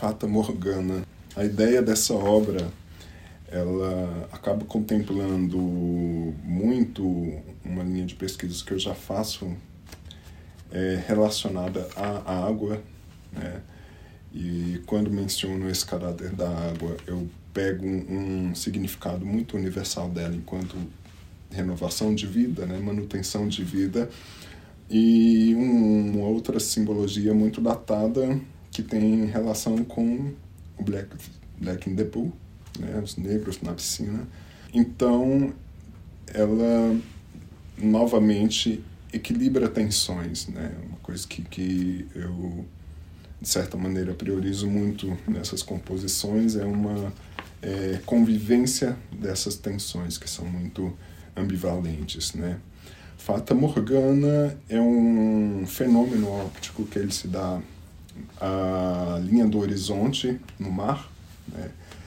Fata Morgana. A ideia dessa obra, ela acaba contemplando muito uma linha de pesquisas que eu já faço relacionada à água, né? E quando menciono esse caráter da água, eu pego um significado muito universal dela enquanto renovação de vida, né? Manutenção de vida, e uma outra simbologia muito datada que tem relação com o Black in the Pool, né? Os negros na piscina. Então, ela novamente equilibra tensões, né? Uma coisa que eu, de certa maneira, priorizo muito nessas composições é uma convivência dessas tensões que são muito ambivalentes, né? Fata Morgana é um fenômeno óptico que ele se dá à linha do horizonte no mar, né?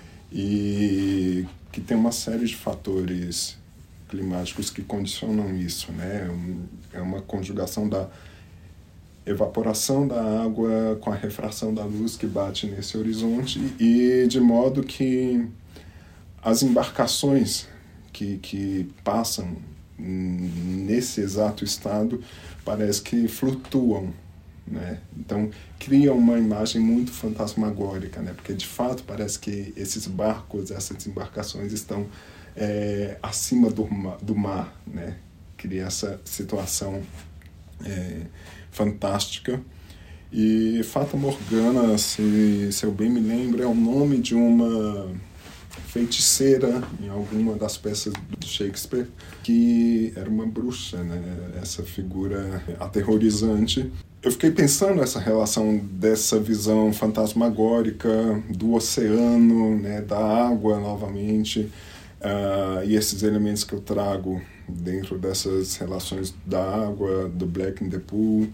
E que tem uma série de fatores climáticos que condicionam isso, né? É uma conjugação da evaporação da água com a refração da luz que bate nesse horizonte, e de modo que as embarcações que passam nesse exato estado parece que flutuam, né? Então cria uma imagem muito fantasmagórica, né? Porque de fato parece que esses barcos, essas embarcações estão acima do mar, né? Cria essa situação fantástica. E Fata Morgana, se eu bem me lembro, é o nome de uma feiticeira em alguma das peças de Shakespeare, que era uma bruxa, né? Essa figura aterrorizante. Eu fiquei pensando nessa relação dessa visão fantasmagórica do oceano, né? Da água novamente, e esses elementos que eu trago dentro dessas relações da água, do Black in the Pool,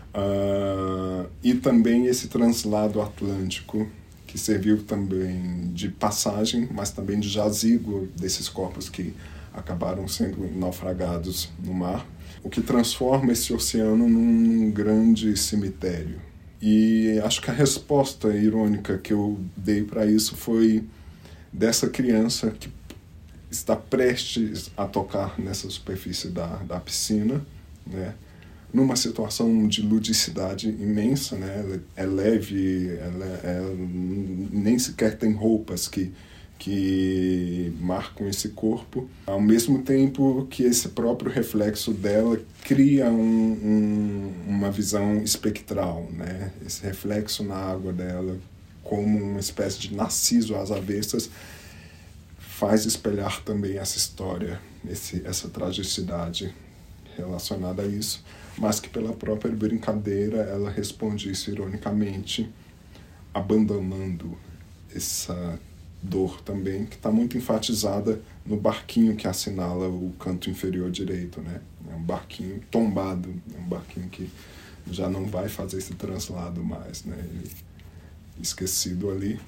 e também esse translado atlântico, que serviu também de passagem, mas também de jazigo desses corpos que acabaram sendo naufragados no mar, o que transforma esse oceano num grande cemitério. E acho que a resposta irônica que eu dei para isso foi dessa criança que está prestes a tocar nessa superfície da piscina, né? Numa situação de ludicidade imensa, né? Ela é leve, ela nem sequer tem roupas que marcam esse corpo, ao mesmo tempo que esse próprio reflexo dela cria uma visão espectral, né? Esse reflexo na água dela, como uma espécie de narciso às avessas, faz espelhar também essa história, essa tragicidade relacionada a isso, mas que pela própria brincadeira ela responde isso ironicamente, abandonando essa dor também, que está muito enfatizada no barquinho que assinala o canto inferior direito, né? É um barquinho tombado, é um barquinho que já não vai fazer esse translado mais, né? Esquecido ali,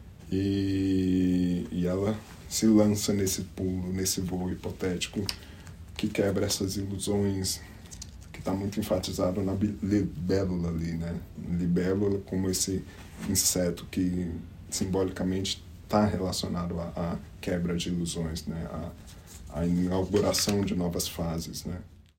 e ela se lança nesse pulo, nesse voo hipotético que quebra essas ilusões, que está muito enfatizado na libélula ali, né? Libélula como esse inseto que simbolicamente está relacionado à quebra de ilusões, né? À inauguração de novas fases, né?